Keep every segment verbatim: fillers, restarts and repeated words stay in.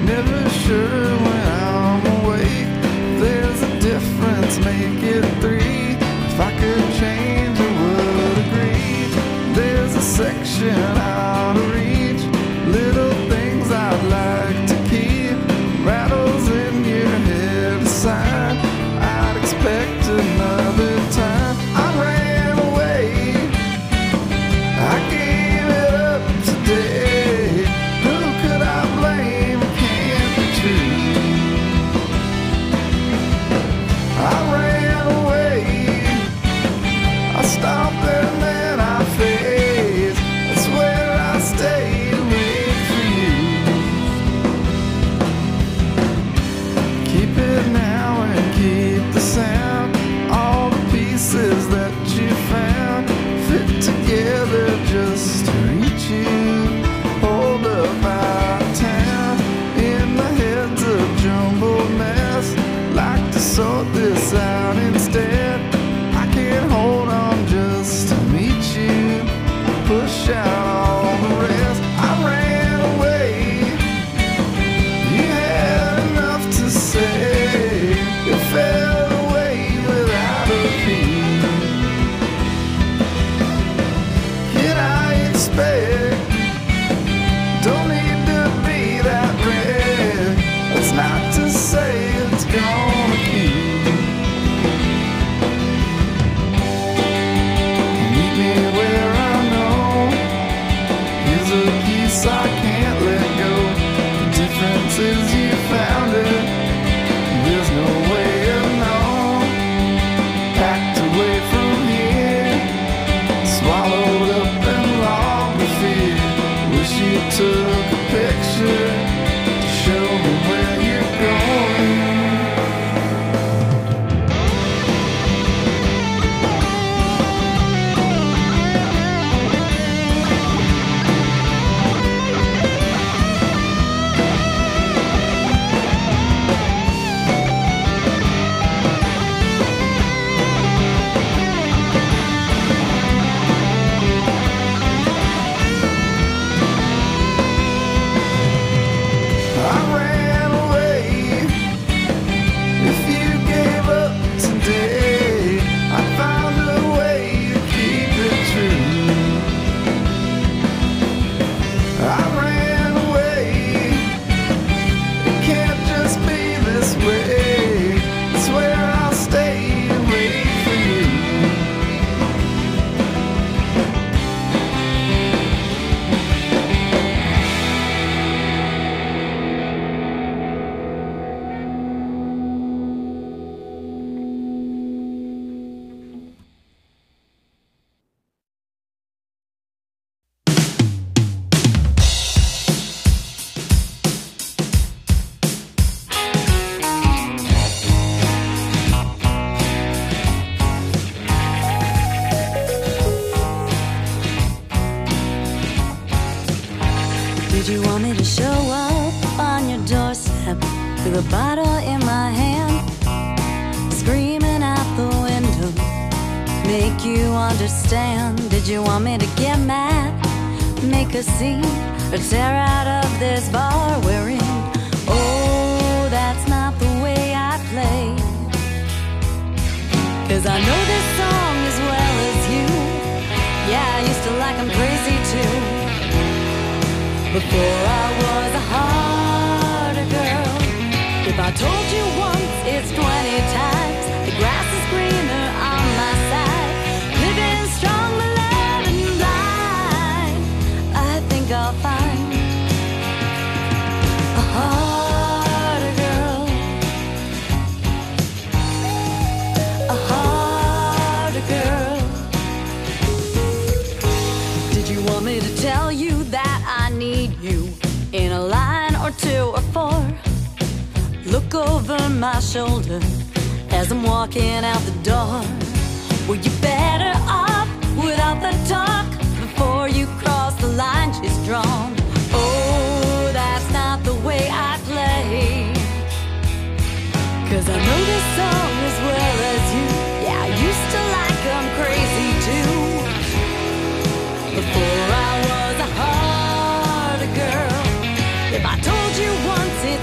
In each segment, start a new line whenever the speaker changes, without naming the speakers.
Never sure when I'm awake. There's a difference, make it three. If I could change, I would agree. There's a section out of reach. Little things I'd like to keep. Rattles in your head aside. I'd expect another time. I ran away. I gave it up today. Who could I blame? It can't be true. I ran away. I stopped and then I faced. That's where I stayed and wait for you. Keep it now and keep the sound. All the pieces that you found fit together just to reach you. Hold up out of town in the heads of jumbled mess. Like to sort this out instead. I can't hold on just to meet you. Push out all the rest. I ran away. You had enough to say. It fell away without a beat. Can I expect? Don't need to be that red. That's not to say it's gonna keep. Meet me where I know. Here's a piece I can't let go. The difference is you found it. There's no way of knowing. Packed away from here. Swallowed up and logged the fear. Wish you took a picture to show me where you're going. I ran away. If you gave up today, I found a way to keep it true. I ran away. It can't just be this way. It's where I'll stay and wait for you.
Did you want me to show up on your doorstep with a bottle in my hand, screaming out the window, make you understand? Did you want me to get mad, make a scene, or tear out of this bar we're in? Oh, that's not the way I play. 'Cause I know this song as well as you. Yeah, I used to like 'em crazy too. Before I was a harder girl. If I told you once, it's twenty times. The grass is greener on my side. Living strong, but loving blind. I think I'll find a harder girl. A harder girl. Did you want me to tell you that I need you in a line or two or four? Look over my shoulder as I'm walking out the door. Were you better off without the talk before you cross the line she's drawn? Oh, that's not the way I play. 'Cause I know this song as well as you. Yeah, I used to like 'em crazy too. Before I was a harder girl. If I told you once, it's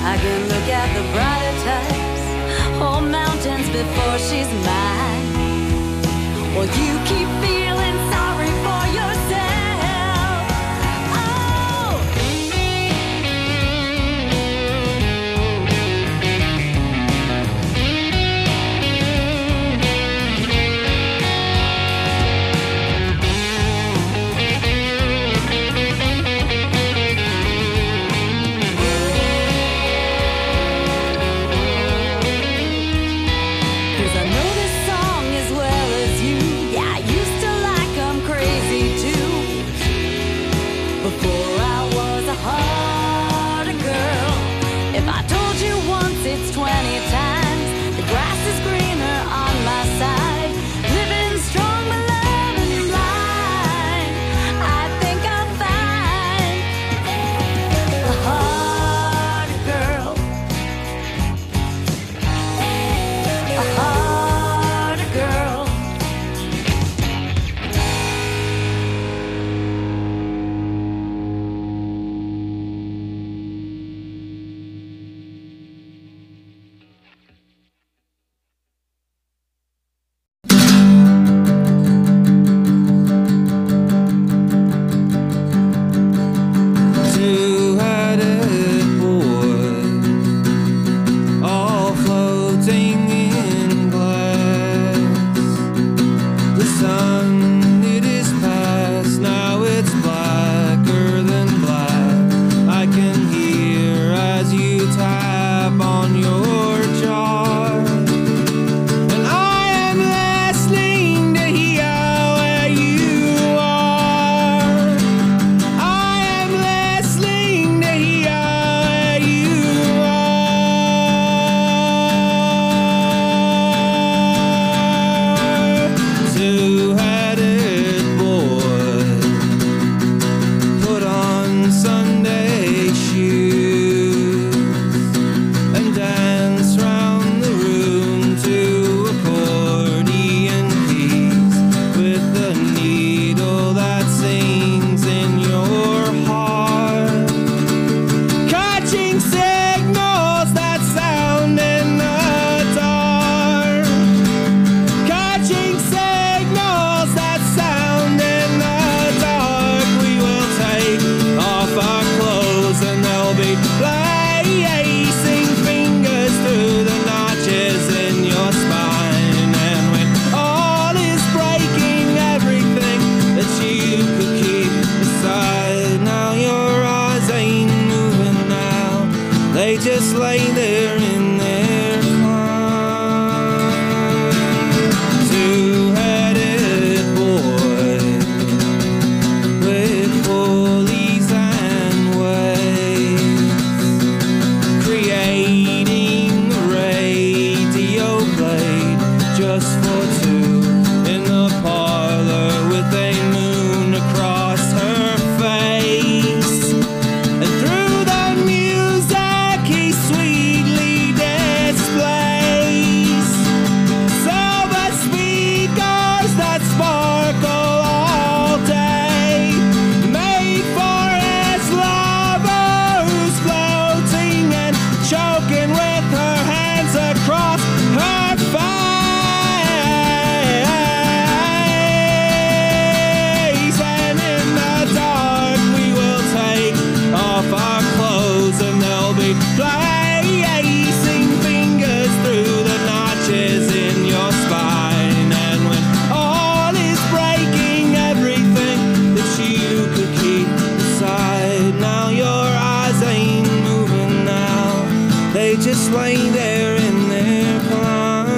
I can look at the brighter types, whole mountains before she's mine. Well, you keep feeling sorry for yourself. Oh, it's twenty times. The grass is greener on my side. Living strong but loving blind. I think I'll find a harder girl, a harder girl.
Just lay there in their climb. Two-headed boy with pulleys and waves, creating a radio played just for two in the parlor with a moon across her face. And through the music he sweetly displays silver speakers that sparkle all day, made for his lover who's floating and choking with her hands across her face. And in the dark we will take off our clothes and they'll be placing fingers through the notches in your spine. And when all is breaking, everything that you could keep inside, now your eyes ain't moving now, they just lay there in their climb.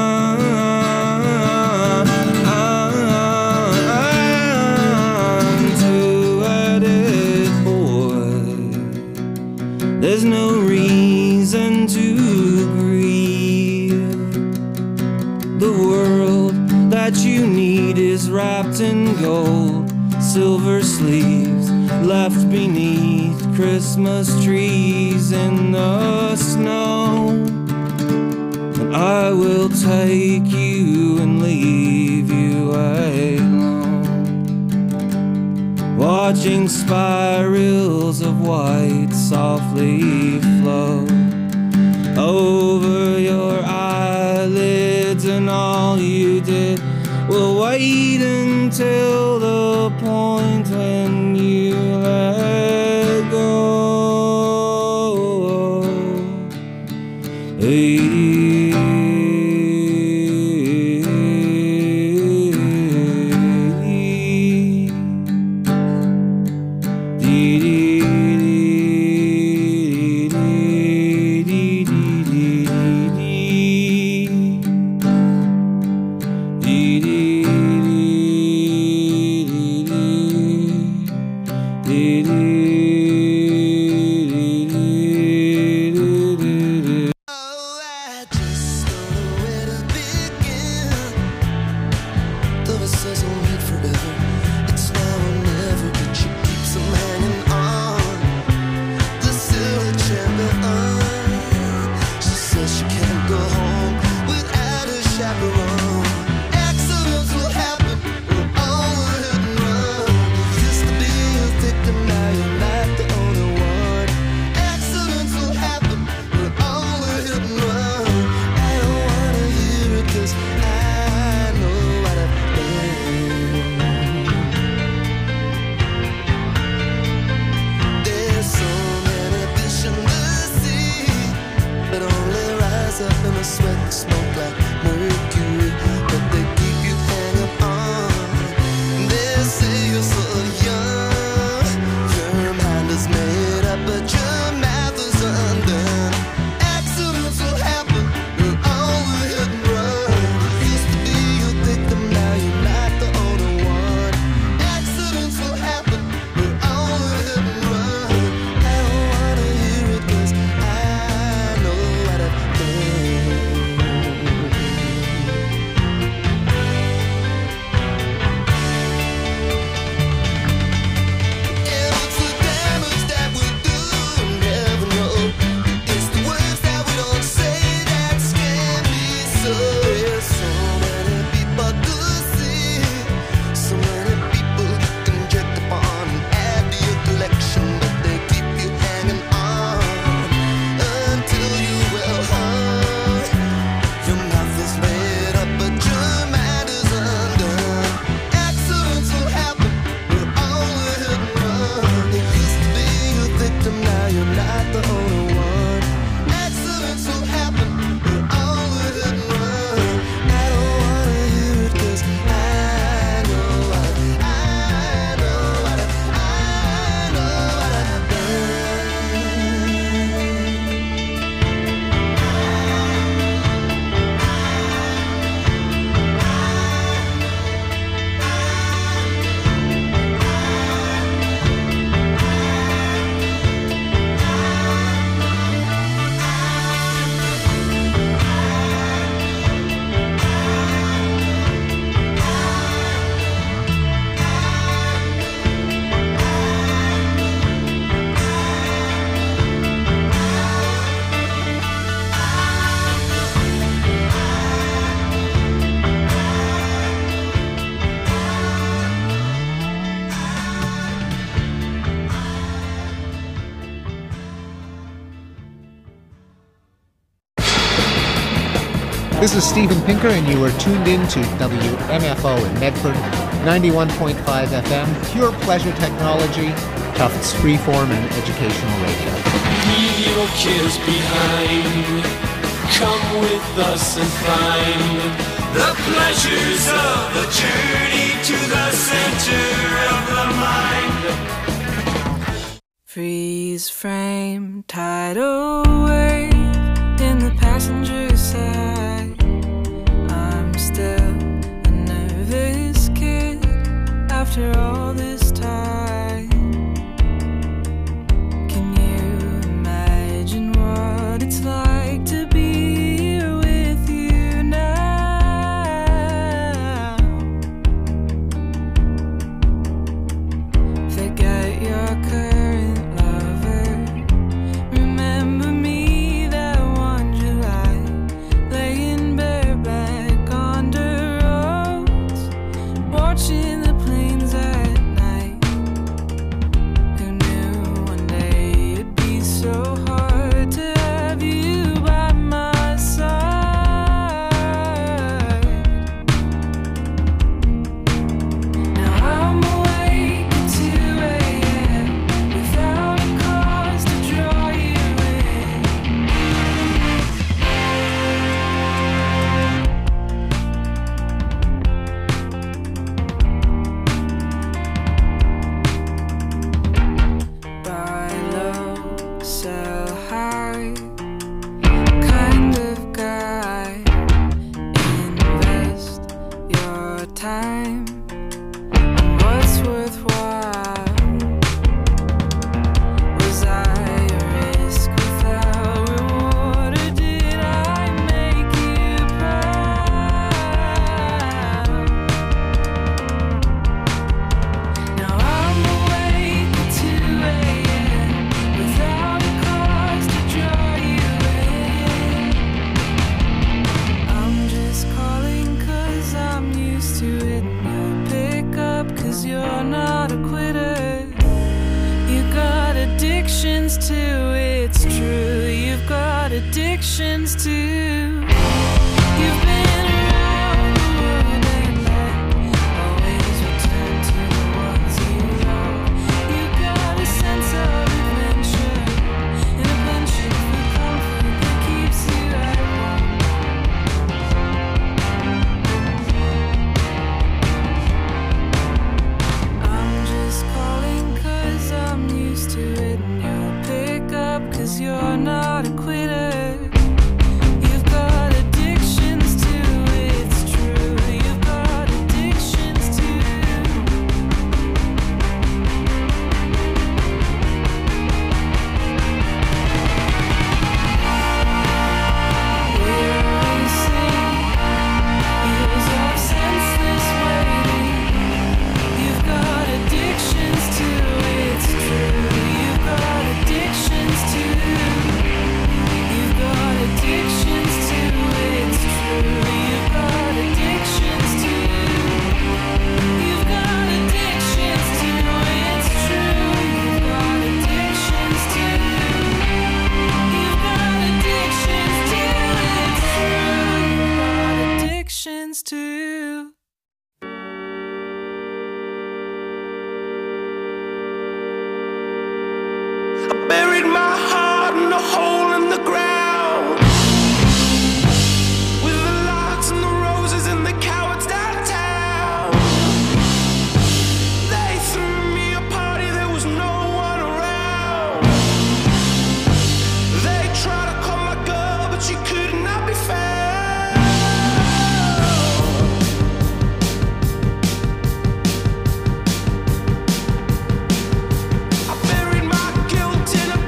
Two-headed boy, there's no reason to grieve. The world that you need is wrapped in gold, silver sleeves left beneath Christmas trees in the snow. And I will take you and leave you alone, watching spirals of white softly flow.
over your eyelids, and all you did was wait until the point when you let go.
This is Steven Pinker, and you are tuned in to W M F O in Medford, ninety-one point five F M, pure pleasure technology, Tufts freeform and educational radio.
Leave your cares behind. Come with us and find the pleasures of the journey to the center of the mind.
Freeze frame, tidal wave in the passenger side. I'm still a nervous kid after all this time. Can you imagine what it's like to be here with you now? Forget your current lover. Remember me that one July. Lay addictions too. It's true, you've got addictions too. You've been around the world and back, always return to the ones you love. You've got a sense of adventure and a penchant for comfort that keeps you at home. I'm just calling 'cause I'm used to it, and you'll pick up 'cause you're not a quitter. You've got addictions too, it's true. You've got addictions too. We're racing, years of senseless waiting. You've got addictions too, it's true. You've got addictions too. You've got addictions too, it's true. You've got addictions too. You've got addictions too, it's true. You've got addictions too. You've got addictions too, it's true. You've got addictions too.
I buried my heart in a hole in the ground, with the lights and the roses and the cowards downtown. They threw me a party, there was no one around. They tried to call my girl, but she could not be found. I buried my guilt in a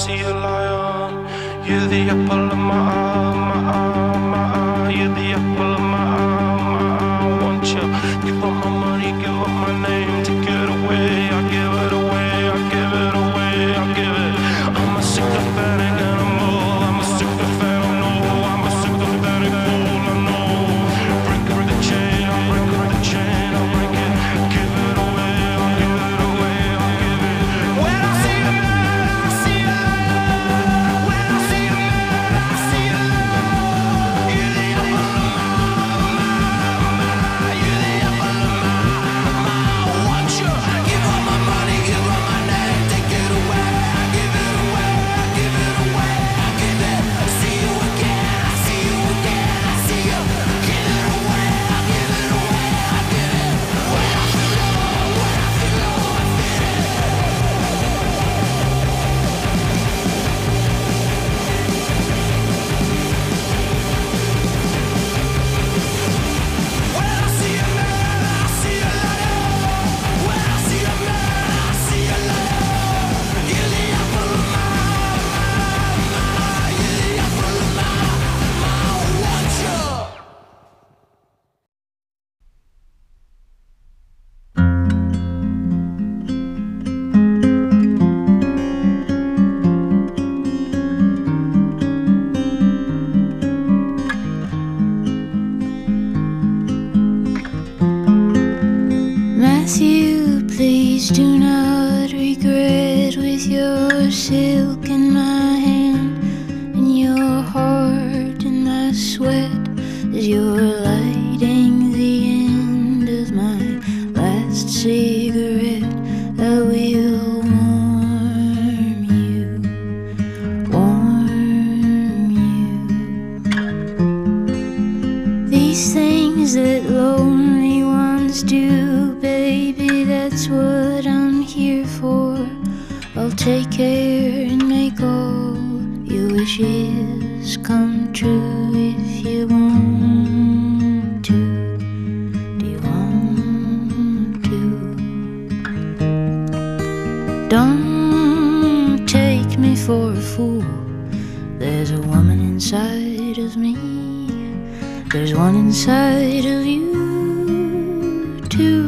see a lion. You're the apple of my eye, my eye, my eye. You're the apple of my eye, my eye. Want you? Give up my money, give up my name, take it away. I give it away, I give it away, I give it. I'm a sycophantic animal. I'm a sycophantic, no. I'm a sycophantic fool, I know. Break up the chain, I break up the chain, I break it. Give it away, I give it away, I give it. When I see a man, I see a lion. When I see a man, I see a lion. You're the apple of my eye, you're the apple of my eye. Want you? Give up my money, give up my name, take it away. I give it away, I give it away, I give it. See you again, I see you again, I see you. Give it away, I give it away, I give it. When I feel low, when I feel low, I feel it. When I see a man, I see a lion. When I see a man, I see a lion. You're the apple of my eye, you're the apple of my eye. Want you?
Matthew, please do not regret with your silk in my hand and your heart in my sweat as you're lighting the end of my last cigarette. I will warm you, warm you. These things that lonely ones do, baby, that's what I'm here for. I'll take care and make all your wishes come true if you want to. Do you want to? Don't take me for a fool. There's a woman inside of me. There's one inside of you too.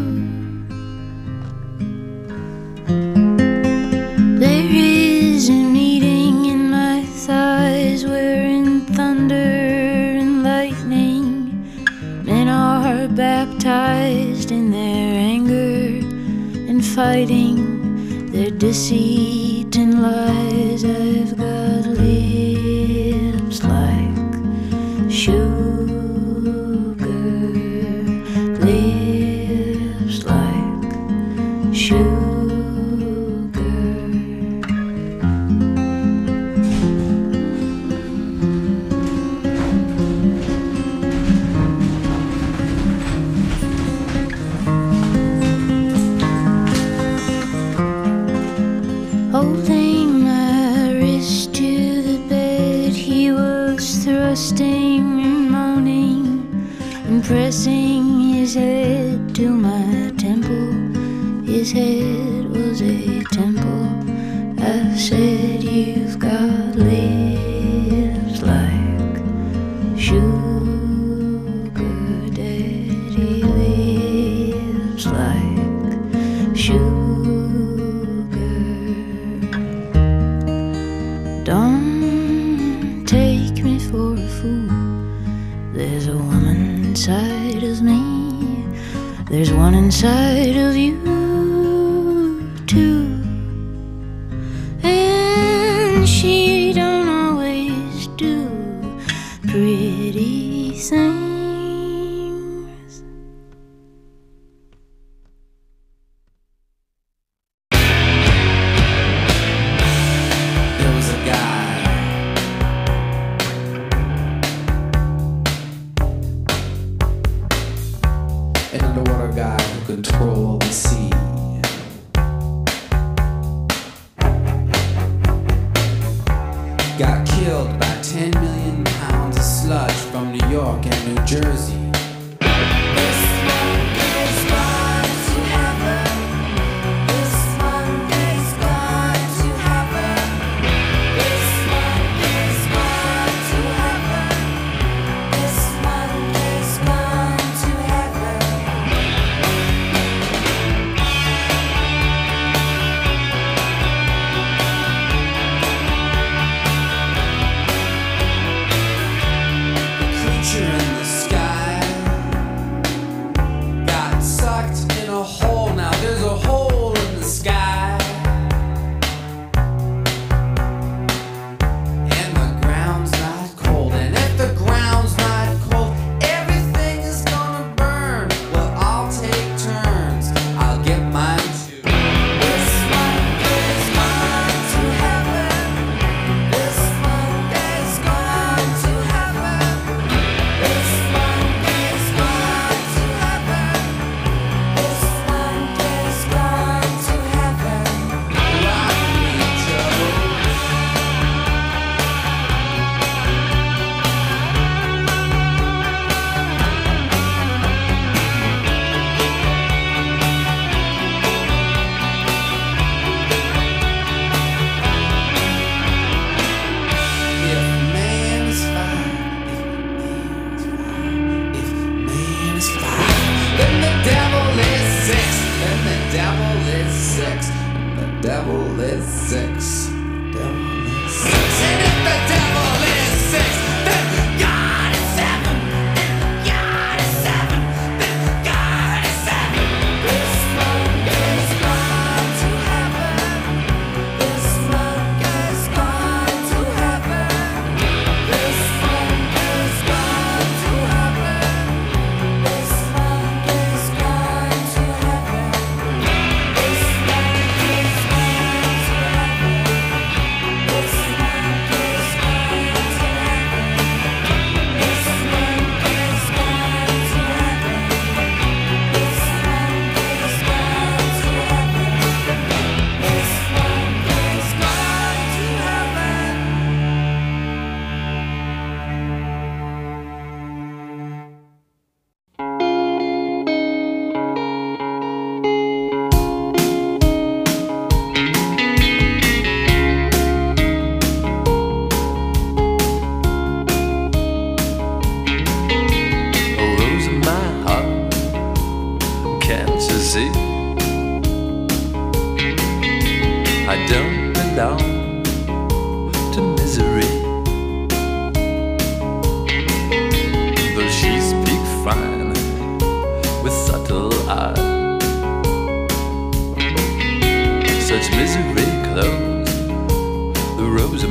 There is a meeting in my thighs wherein thunder and lightning, men are baptized in their anger and fighting their deceit and lies. I've got lips like sugar, lips like sugar. Holding my wrist to the bed, he was thrusting and moaning and pressing his head to my temple. His head was a temple. I said, you've got lips like sugar, daddy, lips like sugar. Don't take me for a fool. There's a woman inside of me. There's one inside of you too. And she don't always do pretty things.
There was a guy an underwater guy who controlled the sea. Got killed by ten million pounds of sludge from New York and New Jersey.
This one is gone to heaven. This one is gone to heaven.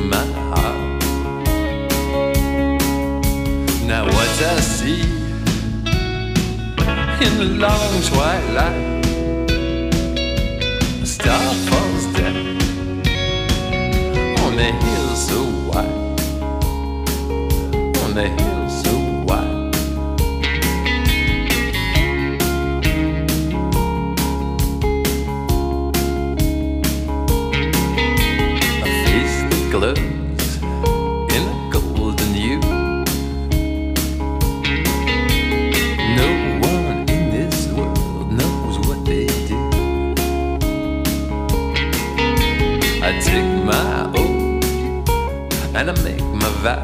my heart. Now what I see in the long twilight, a star falls down on the hill so wide, on the hill so wide. A face that glows in a golden hue. No one in this world knows what they do. I take my oath and I make my vow,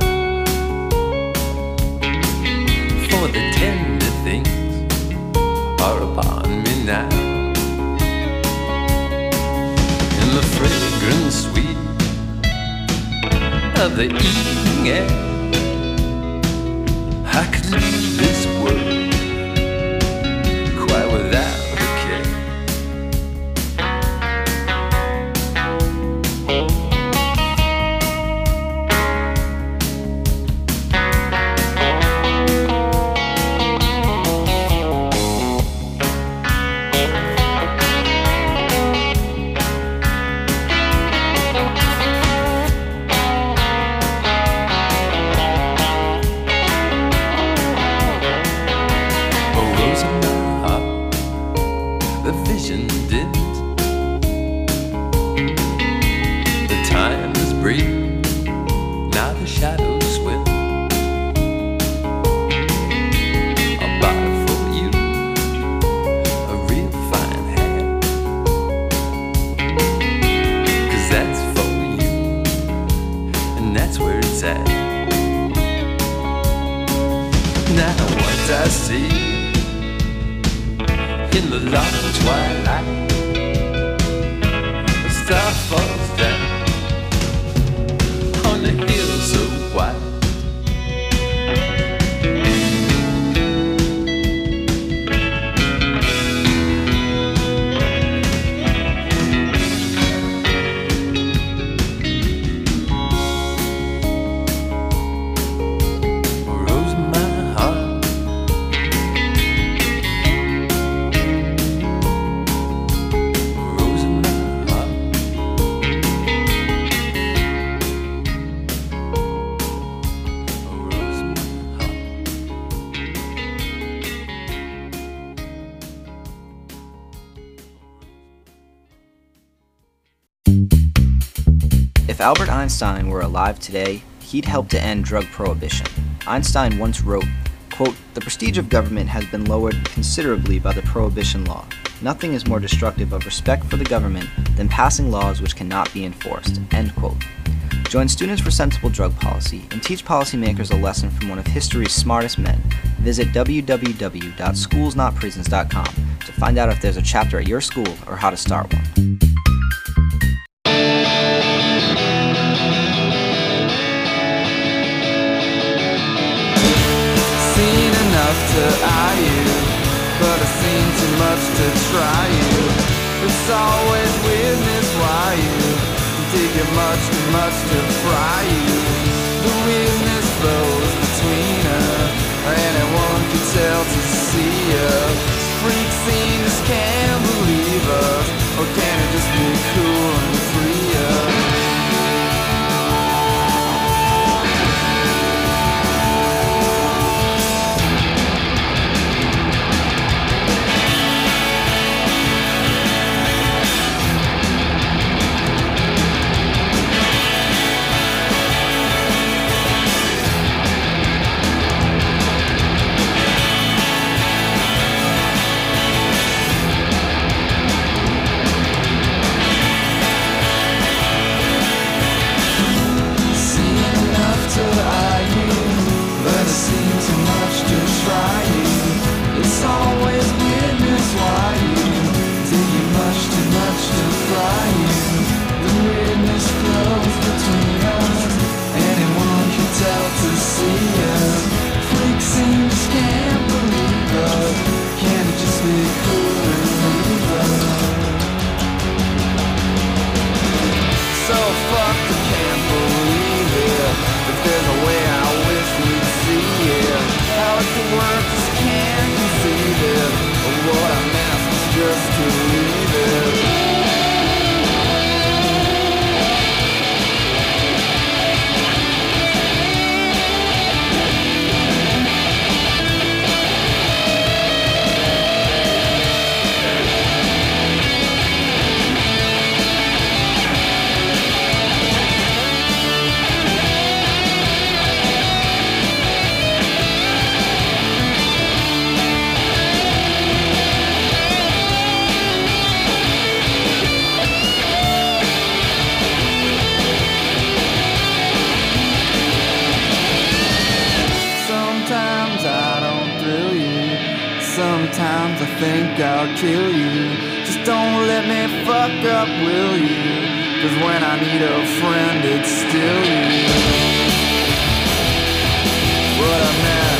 for the tender things are upon me now. In the fragrant sweet of the evening air, I could leave this world quite without a care. A rose in my heart, the vision dims. The time is brief, now the shadows swim. I'll buy for you a real fine hat, 'cause that's for you, and that's where it's at. Now what I see in the long twilight, a star falls down on the hill so wide. A rose in my heart, a rose in my heart, a rose in my heart.
If Albert Einstein were alive today, he'd help to end drug prohibition. Einstein once wrote, quote, "The prestige of government has been lowered considerably by the prohibition law. Nothing is more destructive of respect for the government than passing laws which cannot be enforced," end quote. Join Students for Sensible Drug Policy and teach policymakers a lesson from one of history's smartest men. Visit w w w dot schools not prisons dot com to find out if there's a chapter at your school or how to start one.
Seen enough to eye you, but I've seen too much to try you. It's always weirdness why you dig it much too much to fry you. The weirdness flows between us, anyone can tell to see us. Freak scenes can't believe us, or can it just be cool and free us? Sometimes I think I'll kill you. Just don't let me fuck up, will you? 'Cause when I need a friend, it's still you. What I meant.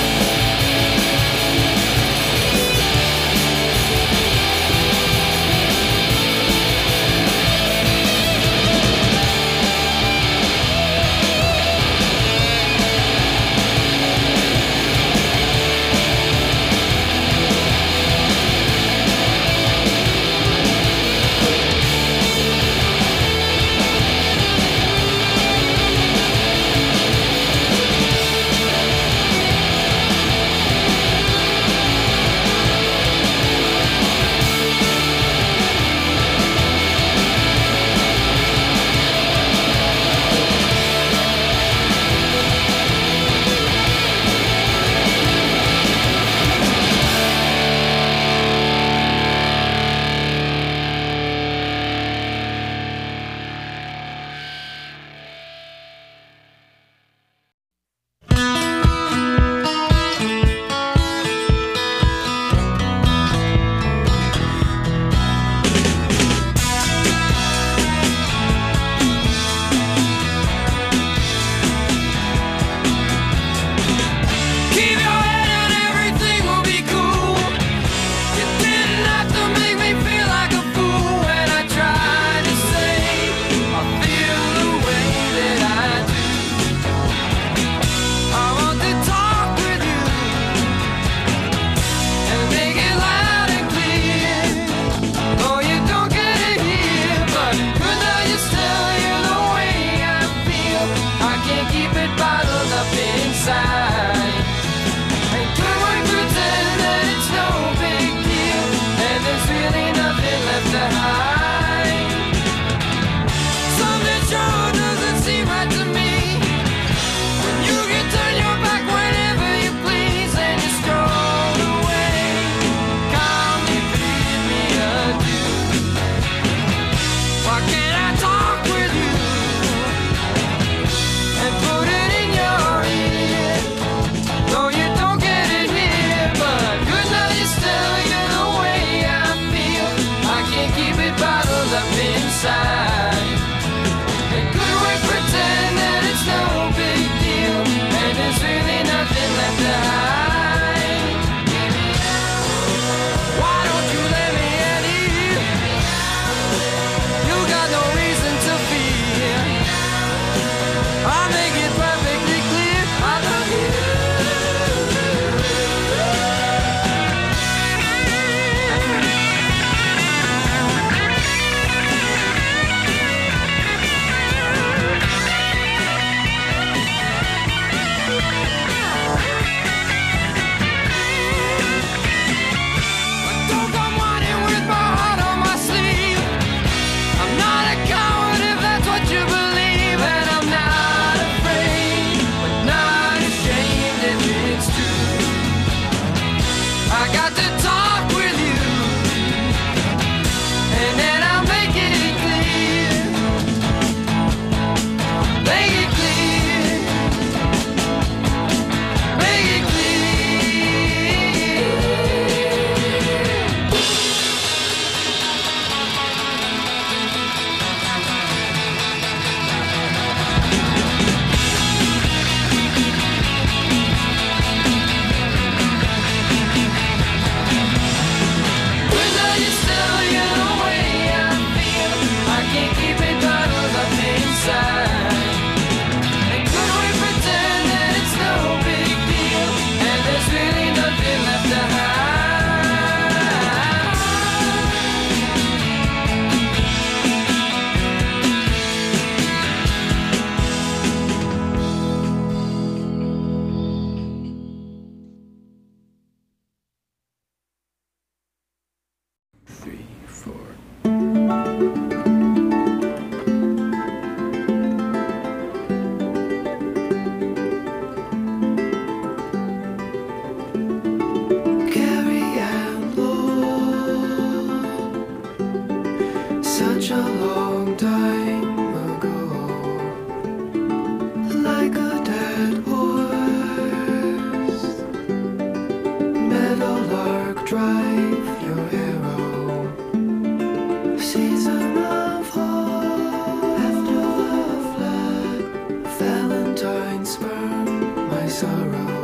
Valentine spurn my sorrow.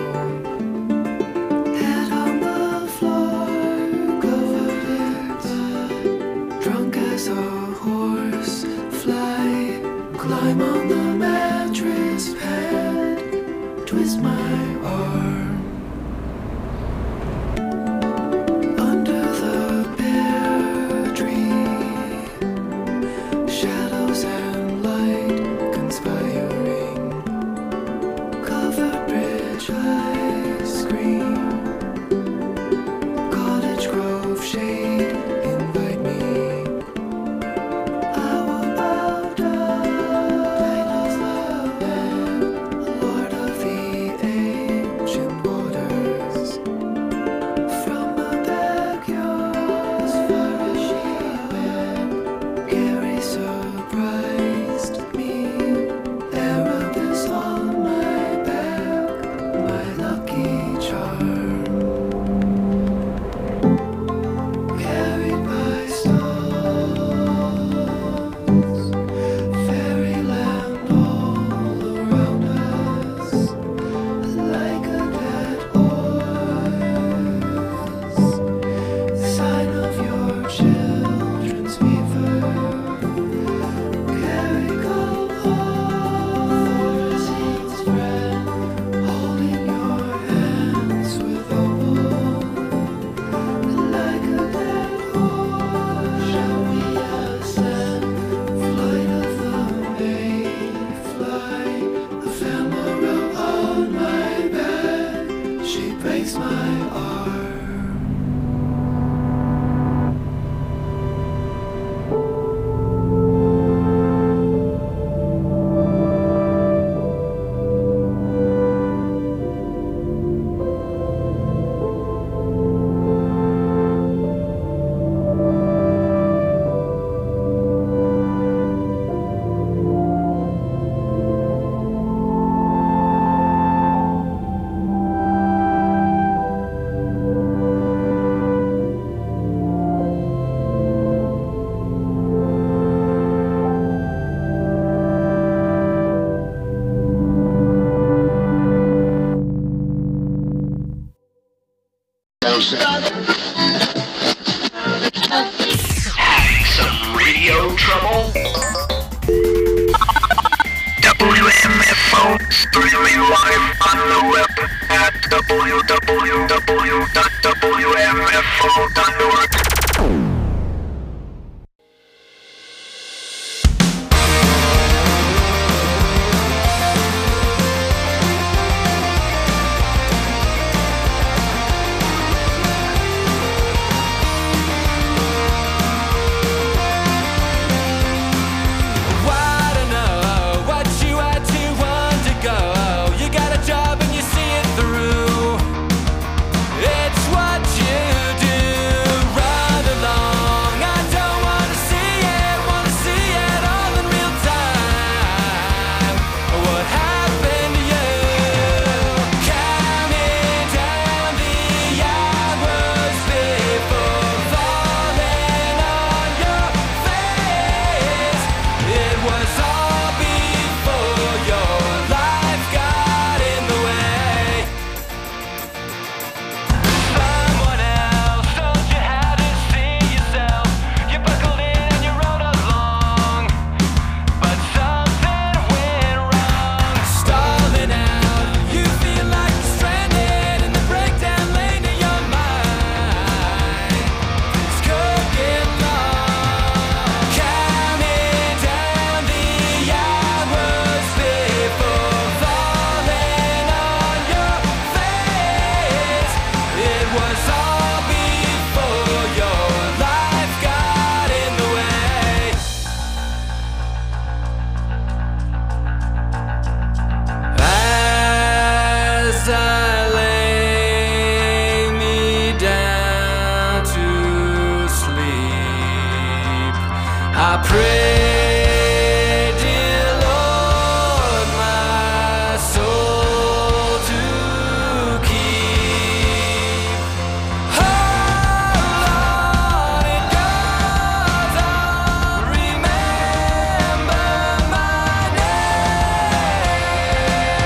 Head on the floor, covered it, drunk as a horse fly. Climb on the mattress pad, twist my arm. Under the pear tree, shadows and light conspiring. Covered bridge ice cream, Cottage Grove shade invite me. I will bow down as the man, lord of the ancient waters. From the backyard, as far as she went, Gary surprised me. Erebus on my back, my lucky charm. Carried by stars, fairyland all around us, like a dead horse. Sign of your children's fever. Carry gold horses, friend, holding your hands with hope. Like a dead horse, shall we ascend? Flight of the Mayfly, ephemera on my back. She breaks my arm.
Some radio trouble? W M F O streaming live on the web at w w w dot w m f o dot org.
Wanna know what you had to undergo? You got a job and you see it through. It's what you do. Run along. I don't wanna see it, wanna see it all in real time. What happened to you? Counting down the hours before falling on your face. It was all before your life got in the way. Someone else told you how to see yourself. You buckled in and you rode along, but something went wrong. Stalling out, you feel like you're stranded in the breakdown lane of your mind. This could get long. Counting down the hours before falling on your face. It was all before your life got in the way. As I lay me down to sleep, I pray, dear Lord, my soul to keep. Hold on, it goes on. Remember my name.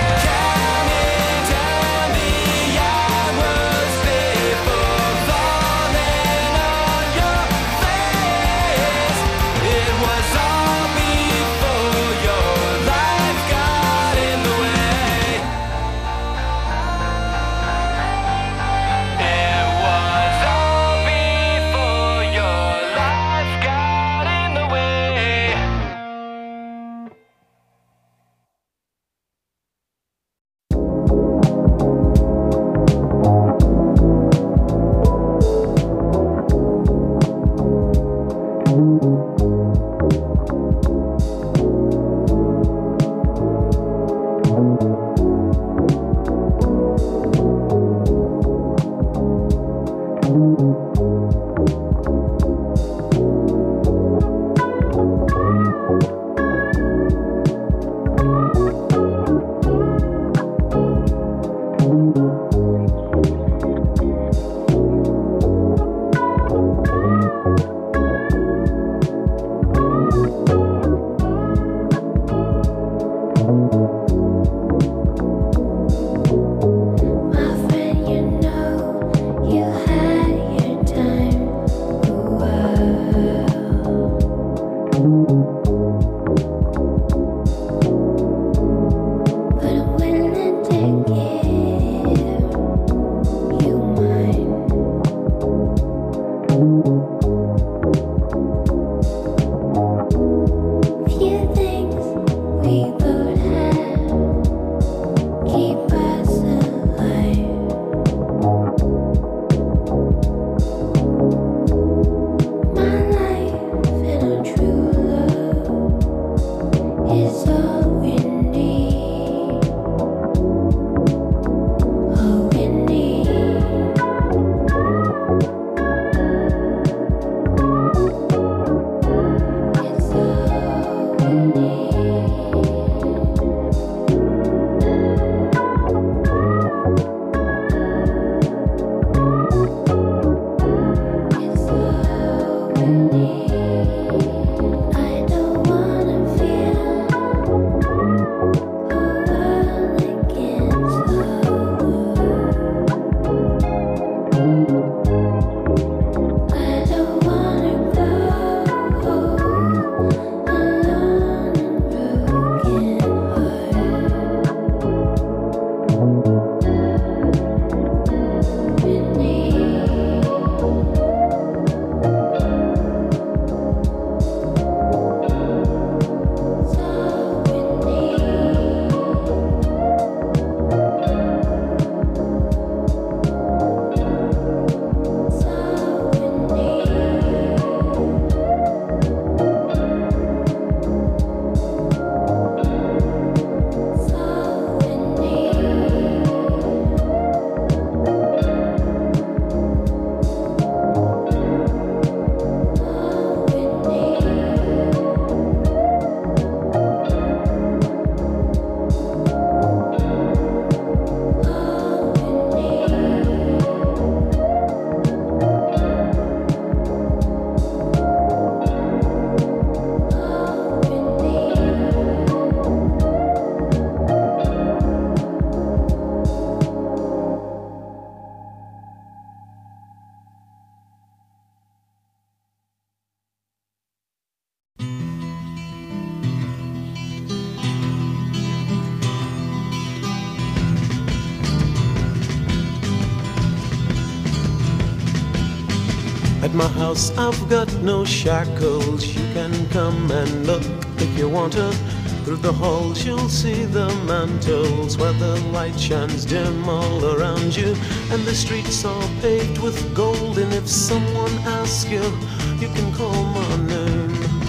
At my house I've got no shackles. You can come and look if you want to. Through the halls you'll see the mantles where the light shines dim all around you. And the streets are paved with gold. And if someone asks you, you can call my name.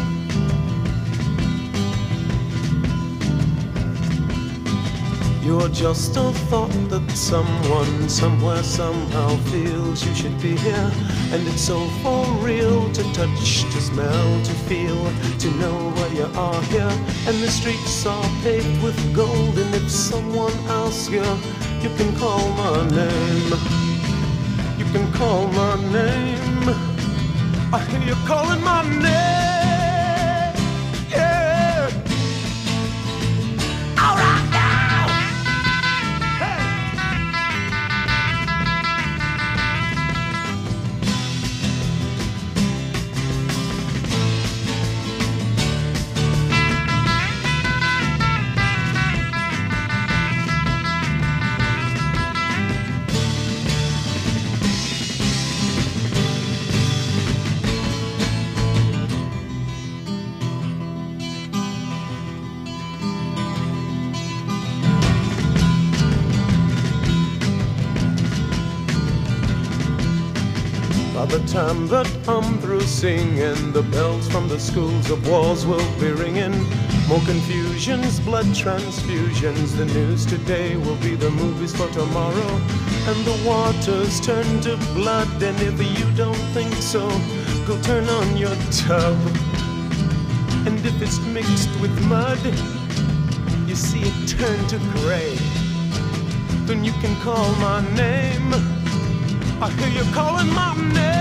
You're just a thought that someone, somewhere, somehow feels you should be here. And it's so for real to touch, to smell, to feel, to know where you are here. And the streets are paved with gold. And if someone asks you, you can call my name. You can call my name. I hear you calling my name. Yeah. All right. By the time that I'm through singing, the bells from the schools of wars will be ringing. More confusions, blood transfusions. The news today will be the movies for tomorrow. And the waters turn to blood. And if you don't think so, go turn on your tub. And if it's mixed with mud, you see it turn to gray. Then you can call my name. I hear you calling my name.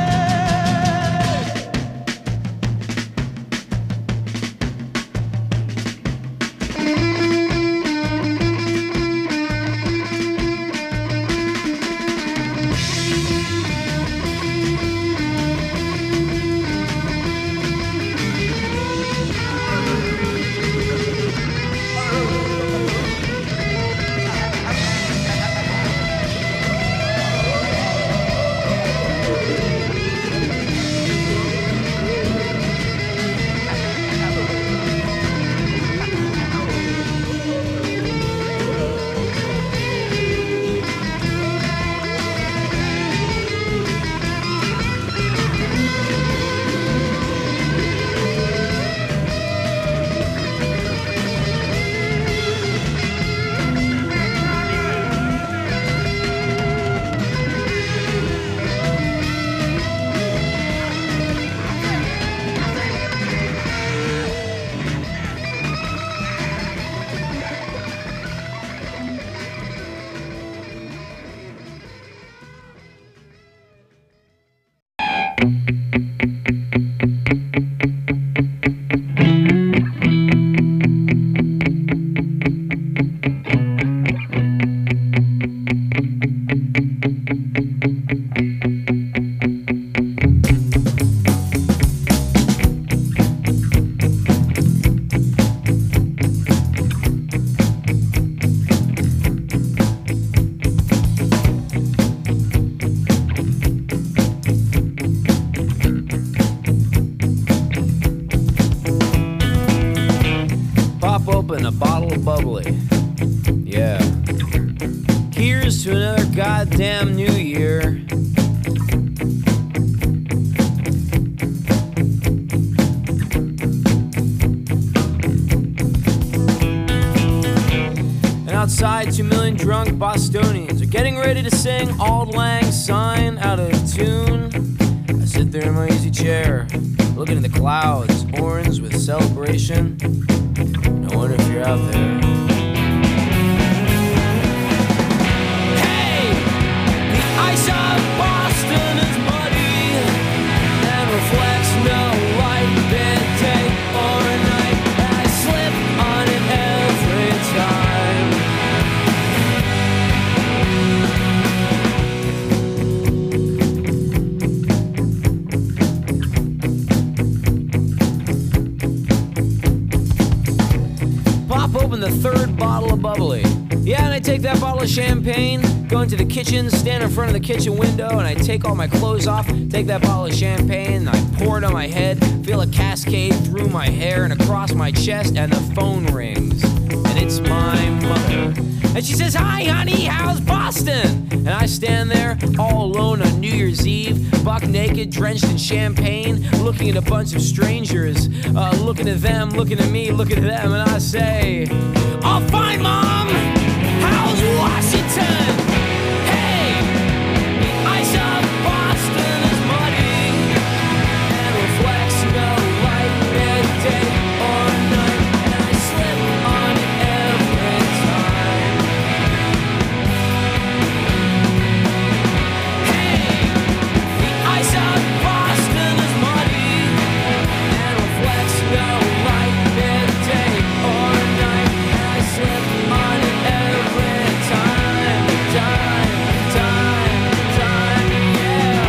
Pop open a bottle of bubbly. Yeah. Here's to another goddamn new year. And outside, two million drunk Bostonians are getting ready to sing Auld Lang Syne out of tune. I sit there in my easy chair, looking at the clouds, orange with celebration. I wonder if you're out there. Hey! The ice of Boston is muddy and reflects no light, midday or night. And I slip on it every time. Pop open the third bottle of bubbly. Yeah, and I take that bottle of champagne, go into the kitchen, stand in front of the kitchen window, and I take all my clothes off, take that bottle of champagne, and I pour it on my head, feel a cascade through my hair and across my chest, and the phone rings. And it's my mother. And she says, "Hi, honey, how's Boston?" And I stand there all alone on New Year's Eve, buck naked, drenched in champagne, looking at a bunch of strangers, uh, looking at them, looking at me, looking at them, and I say, "All fine, Mom. How's Washington? Hey, the ice of Boston is muddy and reflects no light, midday or night, and I slip on it every time." Hey, the ice of Boston is muddy and reflects no light, midday or night, and I slip on it every time, time, time, time, yeah.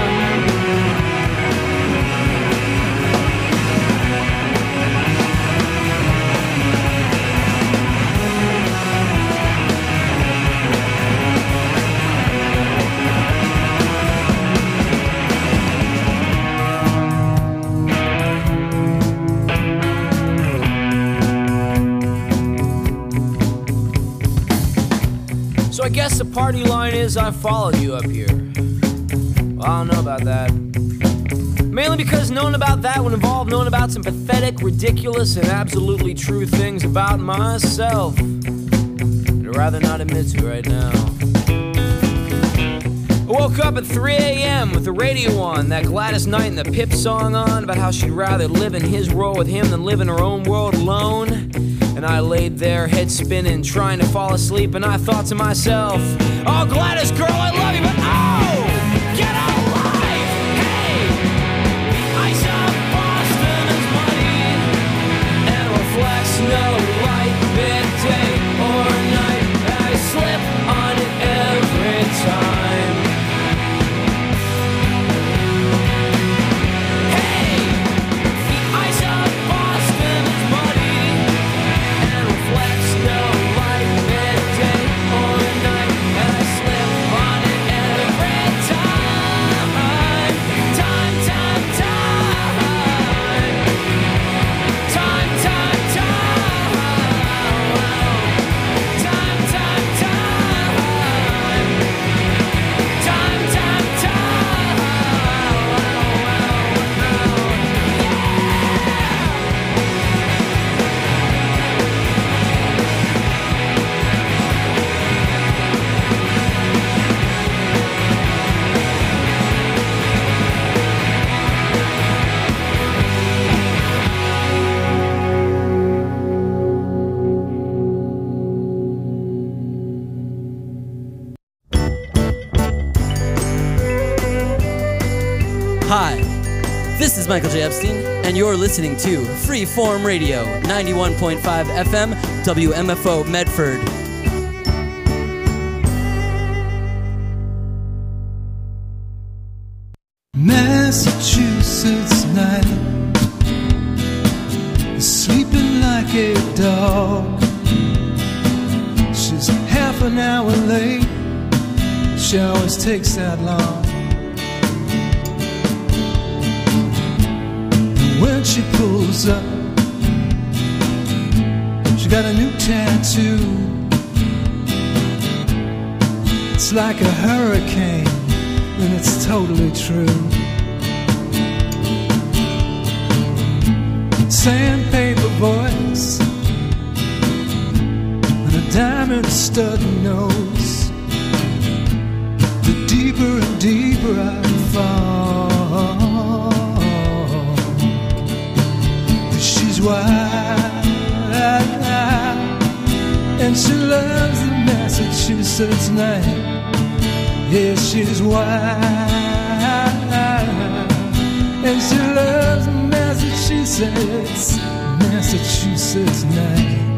So I guess the party line is I followed you up here. Well, I don't know about that. Mainly because knowing about that would involve knowing about some pathetic, ridiculous, and absolutely true things about myself. I'd rather not admit to right now. I woke up at three a.m. with the radio on, that Gladys Knight and the Pip song on, about how she'd rather live in his world with him than live in her own world alone. And I laid there, head spinning, trying to fall asleep, and I thought to myself, "Oh, Gladys, girl, I love you, but oh, get a life! Hey, the ice of Boston is muddy and reflects no light, midday or night, and I slip on it every time." Hey, the ice of Boston is muddy and reflects no light, midday or night, and I slip on it every time. Time, time, time. Time, time, time. Time, time, time. Time, time, time.
Hi, This is Michael J. Epstein, and you're listening to Freeform Radio, ninety-one point five F M, W M F O Medford.
Massachusetts night, sleeping like a dog. She's half an hour late, she always takes that long. When she pulls up, she got a new tattoo. It's like a hurricane, and it's totally true. Sandpaper voice and a diamond stud nose. The deeper and deeper I fall, she's wild, and she loves the Massachusetts night. Yeah, she's wild, and she loves Massachusetts, Massachusetts night.